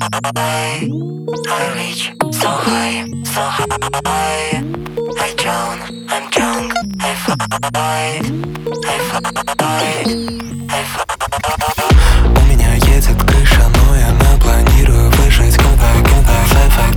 I reach so high, so high. I drown, I'm drunk, I fight, У меня едет крыша, но я напланирую выжить. Гудай, сай-фай,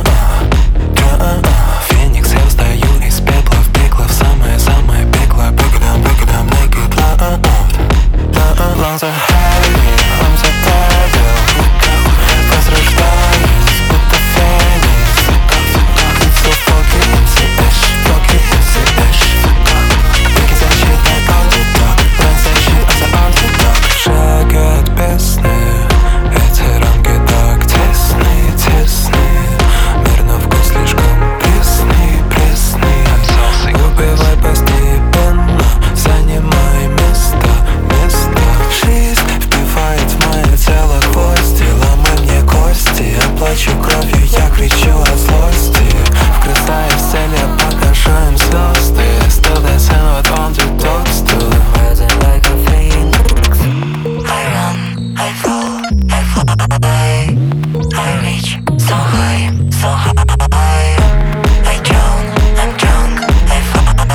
Феникс, я встаю из пепла в пекло, в самое-самое пекло. Break it down, naked loud. Lungs are heavy, I'm so tired. Возрождаюсь, будто феникс. So fucking MC-эш. Веки защитный антидот, бренд защит, а за антидот. Шагает песни, эти рамки так тесны. Мир на вкус слишком пресный. Убивай постепенно, занимай место. Жизнь вбивает в мое тело гвозди, ломай мне кости. Я плачу кровью, я кричу от злости. Вгрызаюсь в цель, я покажу им звезды. Still dancing with underdogs too. rising like a phoenix. I run, I fall, I fly. I reach so high, so high. I drown, I'm drunk, I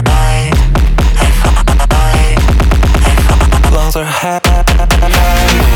fight. Lungs are heavy.